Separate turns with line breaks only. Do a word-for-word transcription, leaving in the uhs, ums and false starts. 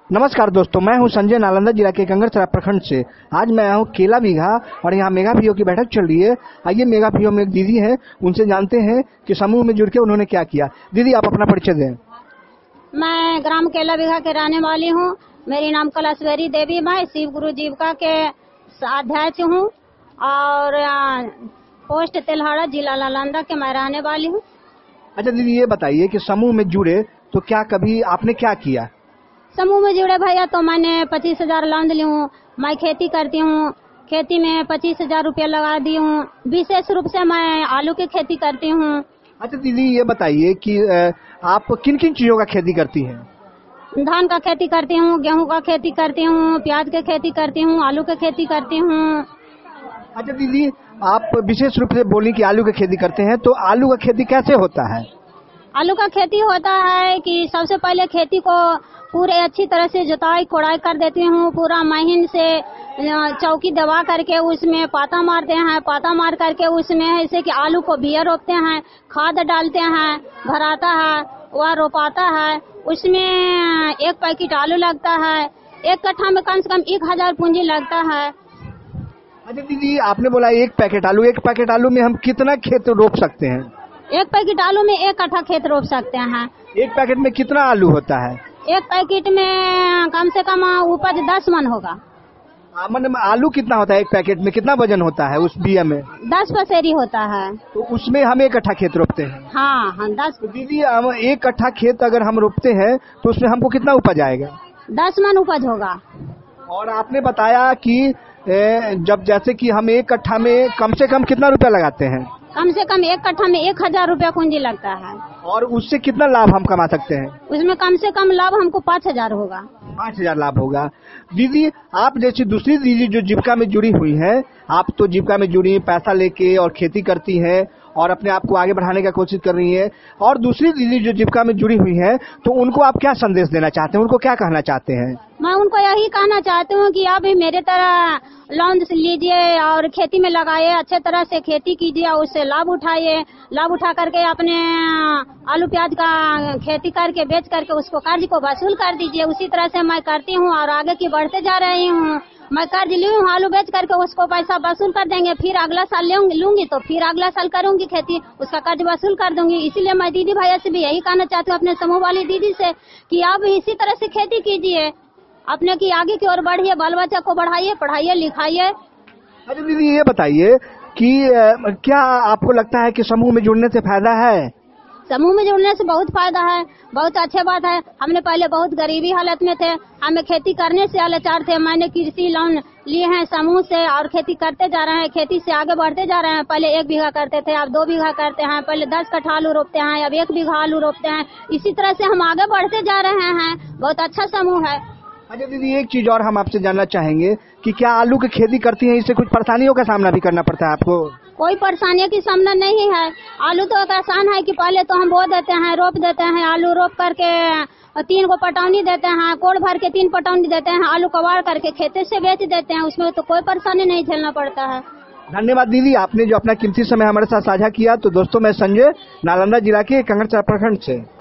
नमस्कार दोस्तों, मैं हूं संजय, नालंदा जिला के कंगरसराय प्रखंड से। आज मैं आया हूं केला बीघा और यहाँ मेगा पीओ की बैठक चल रही है। आइए मेगा पीओ में एक दीदी हैं, उनसे जानते हैं कि समूह में जुड़ के उन्होंने क्या किया। दीदी, आप अपना परिचय दें।
मैं ग्राम केला बीघा के रहने वाली हूँ। मेरी नाम कलशवेरी देवी, मैं शिव गुरु जीविका के अध्यक्ष हूँ और पोस्ट तेल्हाड़ा, जिला नालंदा के मैं रहने वाली हूँ।
अच्छा दीदी, ये बताइए कि समूह में जुड़े तो क्या कभी आपने क्या किया?
समूह में जुड़े भैया तो मैंने पच्चीस हजार लोन ली हूँ। मैं खेती करती हूँ, खेती में पच्चीस हजार रूपया लगा दी हूँ। विशेष रूप से मैं आलू की खेती करती हूँ।
अच्छा दीदी, ये बताइए कि आप किन किन चीजों का खेती करती हैं?
धान का खेती करती हूँ, गेहूँ का खेती करती हूँ, प्याज की खेती करती हूँ, आलू की खेती करती हूँ।
अच्छा दीदी, आप विशेष रूप से बोली कि आलू की खेती करते हैं, तो आलू का खेती कैसे होता है?
आलू का खेती होता है कि सबसे पहले खेती को पूरे अच्छी तरह से जुताई कोड़ाई कर देती हूँ। पूरा महीन से चौकी दबा करके उसमें पाता मारते हैं। पाता मार करके उसमें ऐसे कि आलू को बिया रोपते हैं, खाद डालते हैं, भराता है, वह रोपाता है। उसमें एक पैकेट आलू लगता है। एक कट्ठा में कम से कम एक हजार पूंजी लगता है।
अच्छा दीदी, आपने बोला एक पैकेट आलू, एक पैकेट आलू में हम कितना खेत रोप सकते हैं?
एक पैकेट आलू में एक कट्ठा खेत रोप सकते हैं।
एक पैकेट में कितना आलू होता है?
एक पैकेट में कम से कम उपज दस मन होगा।
मतलब आलू कितना होता है एक पैकेट में? कितना वजन होता है उस बिया में?
दस पसेरी होता है।
तो उसमें हम एक कट्ठा खेत रोपते हैं?
हाँ हाँ, दस।
तो दीदी, हम एक कट्ठा खेत अगर हम रोपते हैं तो उसमें हमको कितना उपज आएगा?
दस मन उपज होगा।
और आपने बताया कि जब जैसे कि हम एक कट्ठा में कम से कम कितना रुपया लगाते हैं?
कम से कम एक कट्ठा में एक हजार रूपया पूंजी लगता है।
और उससे कितना लाभ हम कमा सकते हैं?
उसमें कम से कम लाभ हमको पाँच हजार होगा।
पाँच हजार लाभ होगा। दीदी, आप जैसी दूसरी दीदी जो जीविका में जुड़ी हुई है, आप तो जीविका में जुड़ी, पैसा लेके और खेती करती है और अपने आप को आगे बढ़ाने का कोशिश कर रही है, और दूसरी दीदी जो जीविका में जुड़ी हुई है, तो उनको आप क्या संदेश देना चाहते हैं? उनको क्या कहना चाहते हैं?
मैं उनको यही कहना चाहती हूँ कि आप भी मेरे तरह लोन लीजिए और खेती में लगाइए, अच्छे तरह से खेती कीजिए, उससे लाभ उठाइए। लाभ उठा करके अपने आलू प्याज का खेती करके बेच करके उसको कर्ज को वसूल कर दीजिए। उसी तरह से मैं करती हूँ और आगे की बढ़ते जा रही हूँ। मैं कर्ज ली हूँ, आलू बेच करके उसको पैसा वसूल कर देंगे, फिर अगला साल लूंगी तो फिर अगला साल करूंगी खेती, उसका कर्ज वसूल कर दूंगी। इसीलिए मैं दीदी भैया से भी यही कहना चाहती हूँ, अपने समूह वाली दीदी से, कि आप इसी तरह से खेती कीजिए, अपने की आगे की ओर बढ़िए, बाल बच्चा को बढ़ाइए, पढ़ाइए लिखाइए।
अच्छा दीदी, ये बताइए कि क्या आपको लगता है कि समूह में जुड़ने से फायदा है?
समूह में जुड़ने से बहुत फायदा है, बहुत अच्छी बात है। हमने पहले बहुत गरीबी हालत में थे, हमें खेती करने से लाचार थे। मैंने कृषि लोन लिए हैं समूह से और खेती करते जा रहे हैं, खेती से आगे बढ़ते जा रहे हैं। पहले एक बीघा करते थे, अब दो बीघा करते हैं। पहले दस कट्ठा आलू रोपते हैं, अब एक बीघा आलू रोपते हैं। इसी तरह से हम आगे बढ़ते जा रहे हैं। बहुत अच्छा समूह है।
अच्छा दीदी, एक चीज और हम आपसे जानना चाहेंगे कि क्या आलू की खेती करती हैं, इससे कुछ परेशानियों का सामना भी करना पड़ता है आपको?
कोई परेशानी की सामना नहीं है। आलू तो एक आसान है कि पहले तो हम बो देते हैं, रोप देते हैं, आलू रोप करके तीन को पटौनी देते हैं, कोड़ भर के तीन पटौनी देते हैं, आलू कबाड़ करके खेते से बेच देते हैं। उसमें तो कोई परेशानी नहीं झेलना पड़ता है।
धन्यवाद दीदी, आपने जो अपना कीमती समय हमारे साथ साझा किया। तो दोस्तों, मैं संजय, नालंदा जिला के कंगरसराय प्रखंड से।